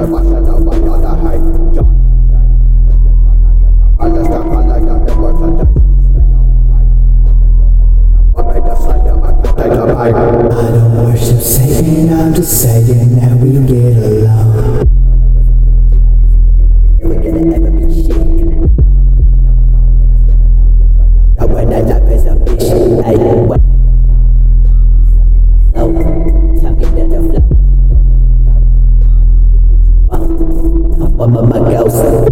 I don't worship Satan, I'm just saying that we get along. Never gonna ever be shit. When I life is a bitch, hey, what? So, talking to the flow. Hop on my ghost.